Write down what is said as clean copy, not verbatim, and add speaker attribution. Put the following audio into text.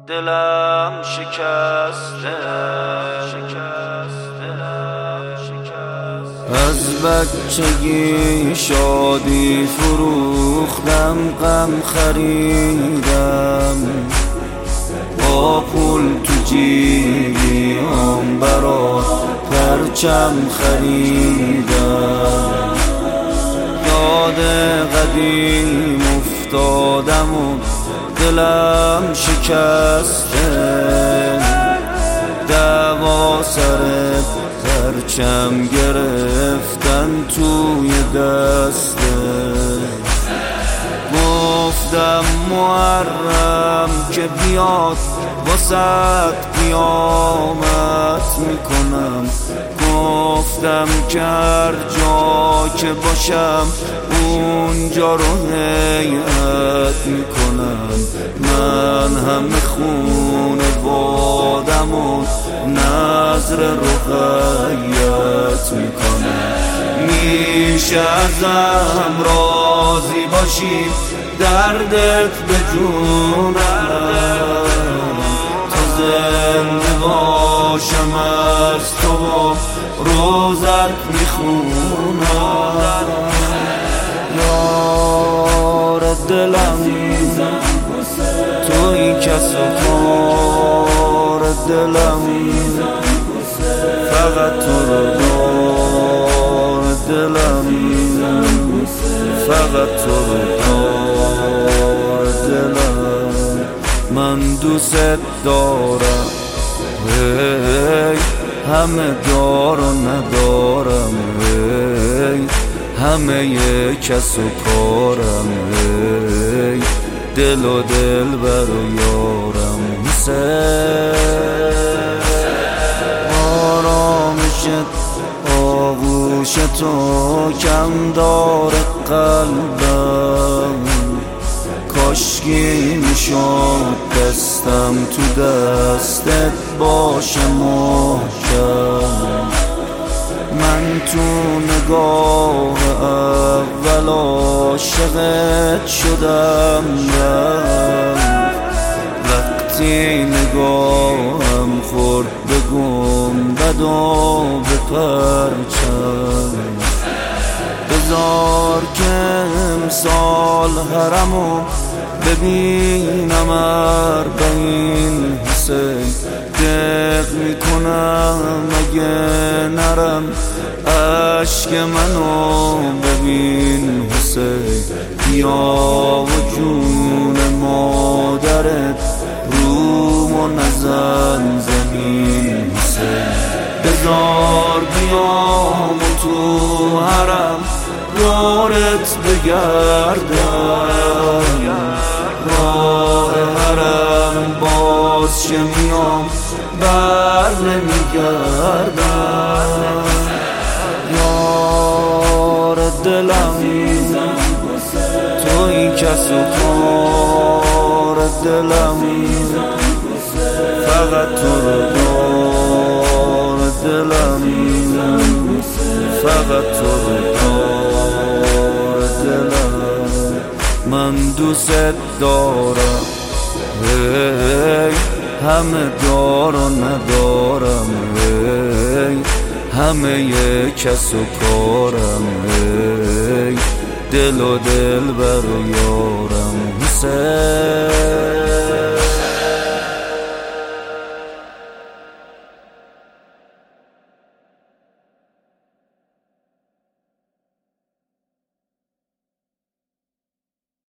Speaker 1: دلم شکسته از بچگی شادی فروختم، غم خریدم، با پول تو جیبم برات پرچم خریدم. یاد قدیم افتادم و دلم شکسته، دعوا سر پرچم گرفتن توی دسته. گفتم محرم که بیاد واسط قیامت میکنم، گفتم که هر جا که باشم اونجا رو هیئت میکنم. من همه خونه بادم و نظر رقیت میکنم. میشه ازم راضی باشی دردت به جونم، تا زنده باشم از تو و روزت میخونم. یار دلم توی کس و کار دلم، فقط تو رو دار دلم، فقط تو رو دار دلم. من دوست دارم، هی همه دار و ندارم، هی همه کس و کارم، هی دل و دل بر و یارم. حسین آرامشت آغوش تو کم داره قلبم، کاشکی میشد دستم تو دستت باشه محکم. من تو نگاه اول عاشقت شدم، وقتی نگاهم خورد به گنبد و به پرچم. بذار که امسال حرمو ببینم اربعین حسین، دق میکنم اگه نرم عشق منو ببین حسین. بیا و جون مادرت رومو نزن زمین حسین. بذار بیام و تو حرم یارت بگردم، راه حرم باز چه میام بر نمیگردم. یار دلم توی کس و کار دلم، فقط تو رو دار دلم، فقط تو رو دار دلم. من دوست دارم، هی همه دار و ندارم، هی همه کس و کارم، هی دل و دل بر و یارم. حسین